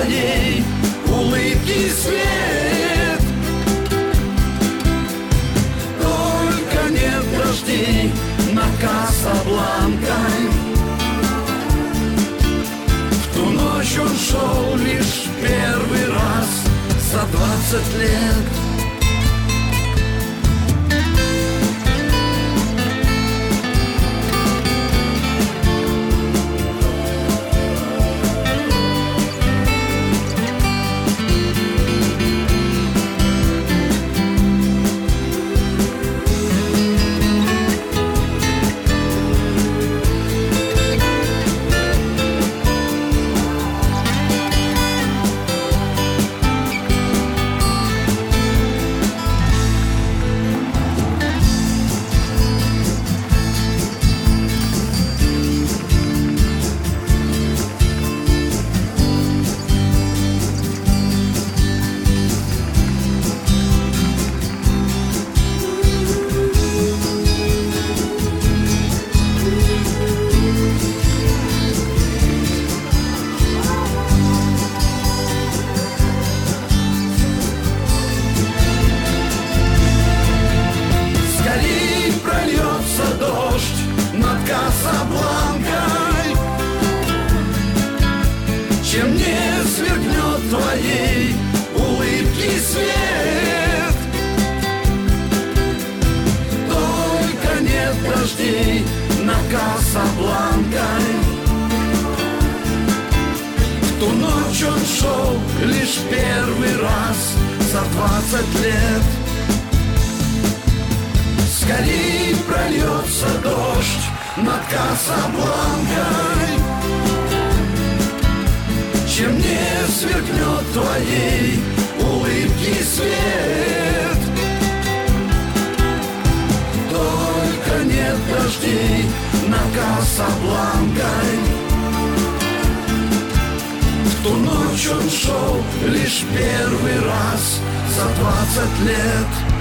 твоей улыбки свет. Только нет дождей над Касабланкой. В ту ночь он шел лишь первый раз за 20 лет. Касабланкой, чем не сверкнет твоей улыбки свет. Только нет дождей над Касабланкой. В ту ночь он шел лишь первый раз за 20 лет. Скорей прольется дождь над Касабланкой, чем не сверкнет твоей улыбки свет. Только нет дождей над Касабланкой. В ту ночь он шел лишь первый раз за 20 лет.